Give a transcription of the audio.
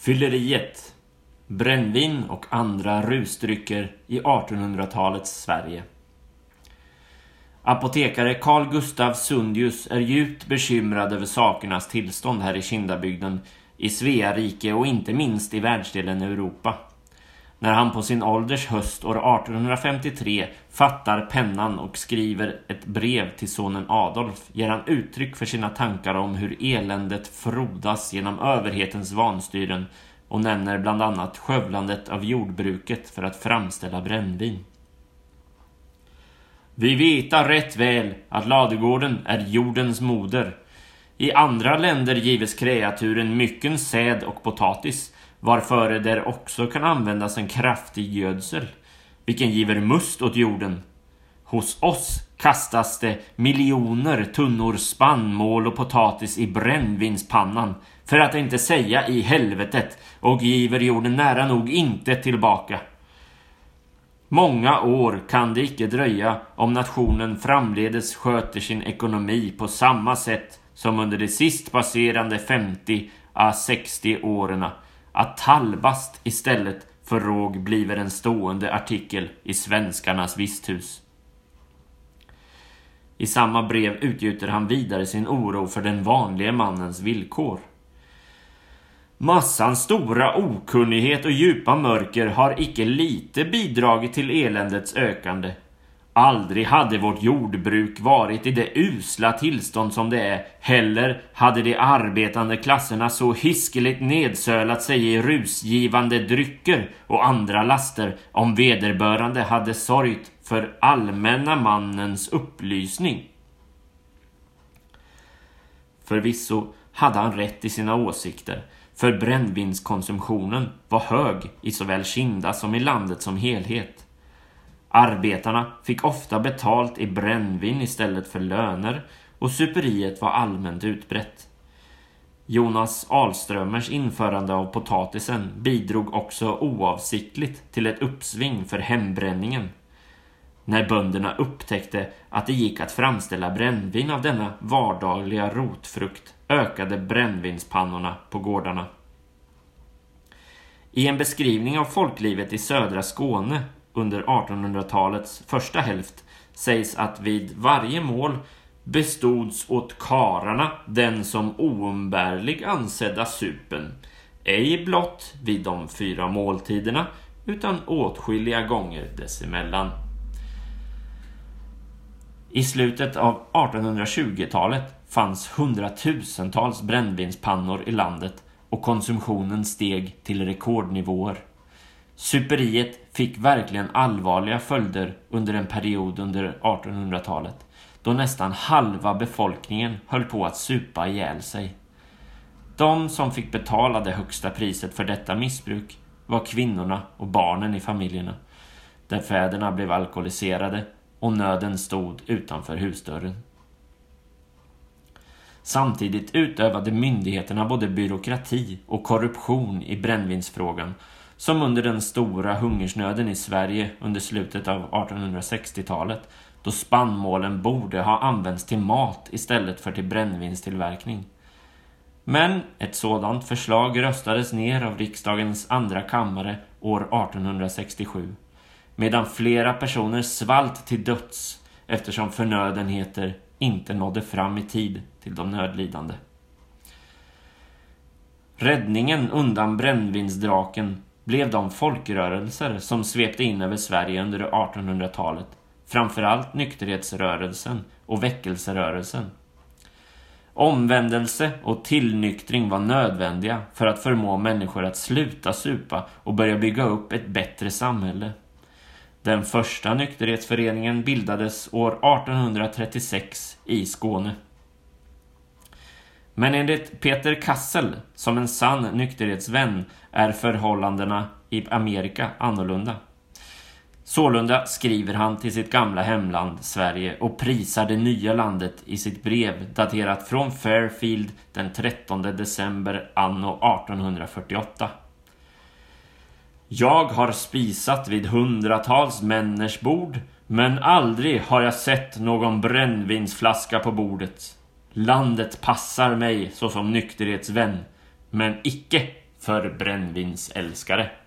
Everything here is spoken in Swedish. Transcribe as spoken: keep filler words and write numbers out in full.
Fylleriet, brännvin och andra rusdrycker i artonhundratalets Sverige. Apotekare Carl Gustav Sundius är djupt bekymrad över sakernas tillstånd här i Kindabygden, i Svea rike och inte minst i världsdelen Europa. När han på sin ålders höst år artonhundrafemtiotre fattar pennan och skriver ett brev till sonen Adolf ger han uttryck för sina tankar om hur eländet frodas genom överhetens vanstyren och nämner bland annat skövlandet av jordbruket för att framställa brännvin. Vi veta rätt väl att ladugården är jordens moder. I andra länder gives kreaturen mycken säd och potatis, varför där också kan användas en kraftig gödsel, vilken giver must åt jorden. Hos oss kastas det miljoner tunnor spannmål och potatis i brännvinspannan, för att inte säga i helvetet, och giver jorden nära nog inte tillbaka. Många år kan det icke dröja om nationen framledes sköter sin ekonomi på samma sätt som under de sist passerande femtio à sextio åren, att tallbast istället för råg bliver en stående artikel i svenskarnas visthus. I samma brev utgjuter han vidare sin oro för den vanliga mannens villkor. Massans stora okunnighet och djupa mörker har icke lite bidragit till eländets ökande. Aldrig hade vårt jordbruk varit i det usla tillstånd som det är, heller hade de arbetande klasserna så hiskeligt nedsölat sig i rusgivande drycker och andra laster om vederbörande hade sorgt för allmänna mannens upplysning. Förvisso hade han rätt i sina åsikter, för brännvinskonsumtionen var hög i såväl Kinda som i landet som helhet. Arbetarna fick ofta betalt i brännvin istället för löner och superiet var allmänt utbrett. Jonas Alströmers införande av potatisen bidrog också oavsiktligt till ett uppsving för hembränningen. När bönderna upptäckte att det gick att framställa brännvin av denna vardagliga rotfrukt ökade brännvinspannorna på gårdarna. I en beskrivning av folklivet i södra Skåne under artonhundratalets första hälft sägs att vid varje mål bestods åt kararna den som oumbärlig ansedda supen, ej blott vid de fyra måltiderna utan åtskilliga gånger dessemellan. I slutet av artonhundratjugotalet fanns hundratusentals brännvinspannor i landet och konsumtionen steg till rekordnivåer. Superiet fick verkligen allvarliga följder under en period under artonhundratalet, då nästan halva befolkningen höll på att supa ihjäl sig. De som fick betala det högsta priset för detta missbruk var kvinnorna och barnen i familjerna, där fäderna blev alkoholiserade och nöden stod utanför husdörren. Samtidigt utövade myndigheterna både byråkrati och korruption i brännvinsfrågan, som under den stora hungersnöden i Sverige under slutet av artonhundrasextiotalet, då spannmålen borde ha använts till mat istället för till brännvinstillverkning. Men ett sådant förslag röstades ner av riksdagens andra kammare år artonhundrasextiosju, medan flera personer svalt till döds eftersom förnödenheter inte nådde fram i tid till de nödlidande. Räddningen undan brännvinsdraken blev de folkrörelser som svepte in över Sverige under artonhundratalet, framförallt nykterhetsrörelsen och väckelserörelsen. Omvändelse och tillnyktring var nödvändiga för att förmå människor att sluta supa och börja bygga upp ett bättre samhälle. Den första nykterhetsföreningen bildades år artonhundratrettiosex i Skåne. Men enligt Peter Kassel, som en sann nykterhetsvän, är förhållandena i Amerika annorlunda. Sålunda skriver han till sitt gamla hemland Sverige och prisar det nya landet i sitt brev daterat från Fairfield den trettonde december anno artonhundrafyrtioåtta. Jag har spisat vid hundratals männers bord, men aldrig har jag sett någon brännvinsflaska på bordet. Landet passar mig såsom nykterhetsvän, men icke för brännvinsälskare.